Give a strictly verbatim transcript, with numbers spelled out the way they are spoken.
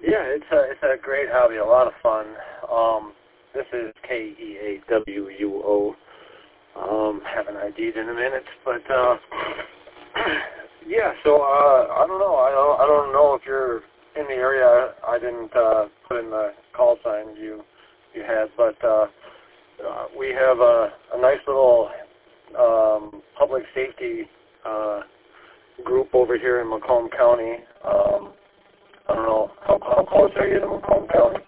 Yeah, it's a it's a great hobby, a lot of fun. Um, this is K E A W U O. Um, haven't I D'd in a minute, but uh, yeah. So uh, I don't know. I don't I don't know if you're in the area. I didn't uh, put in the call sign you you had, but uh, uh, we have a, a nice little um, public safety uh, group over here in Macomb County. Um, I don't know how, how close are you to Macomb County?